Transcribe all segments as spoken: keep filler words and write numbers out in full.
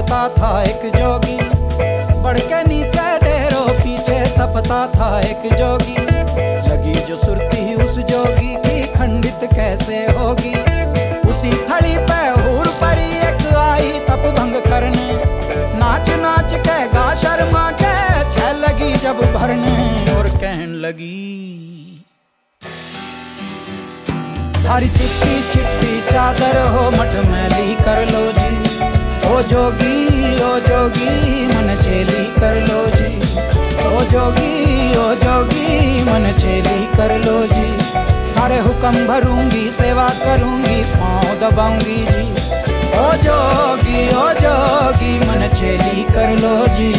रहता था एक जोगी, बढ़ के नीचे डेरों पीछे तपता था एक जोगी। लगी जो सुरती उस जोगी की खंडित कैसे होगी। उसी थड़ी पे हूर परी एक आई तप भंग करने, नाच नाच के गा शर्मा के छह लगी जब भरने। और कहन लगी थारी चिट्टी चिट्टी चादर हो मठ मैली कर लो जी। ओ जोगी ओ जोगी मन चेली कर लो जी। ओ जोगी ओ जोगी मन चेली कर लो जी। सारे हुक्म भरूंगी सेवा करूंगी पाँव दबाऊंगी जी। ओ जोगी ओ जोगी मन चेली कर लो जी।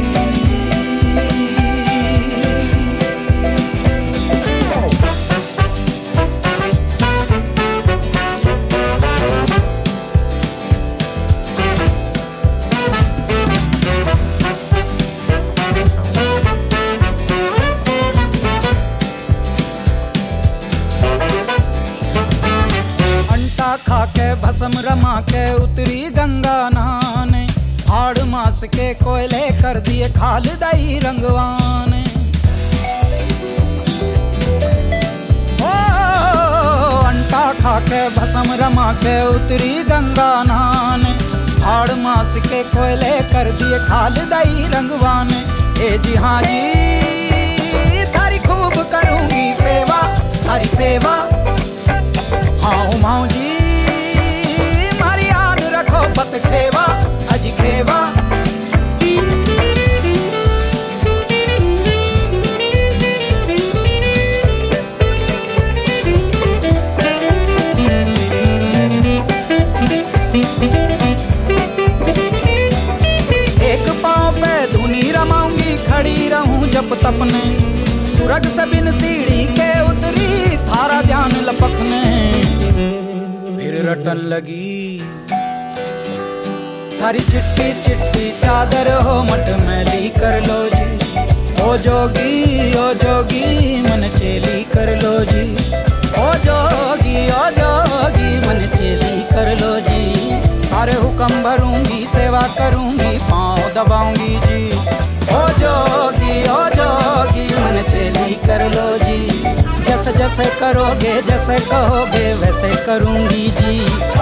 खा के भस्म रमा के उतरी गंगा नहाने, हाड़ मास के कोयले कर दिए खाल दई रंगवाने। ओ अंटा खा के भस्म रमा के उतरी गंगा नहाने, हाड़ मास के कोयले कर दिए खाल दई रंगवाने। ए जी हाँ जी थारी खूब करूंगी सेवा, थारी सेवा हाँ उमाऊ जी मारी याद रखो पत खेवा अजी खेवा। एक पाँव पे धुनी रमाऊंगी खड़ी रहूं जब तपने, सुरग से बिन सीढ़ी के उतरी थारा ध्यान लपकने। फिर रटन लगी थारी चिट्टी चिट्टी चादर हो मठ मैली कर लो जी। ओ जोगी ओ जोगी मन चेली कर लो जी। ओ जोगी ओ जोगी मन चेली कर लो जी। सारे हुक्म भरूंगी सेवा करूंगी पाँव दबाऊंगी जी। ओ जोगी ओ जोगी मन चेली कर लो जी। जैसे जैसे करोगे जैसे कहोगे वैसे करूंगी जी।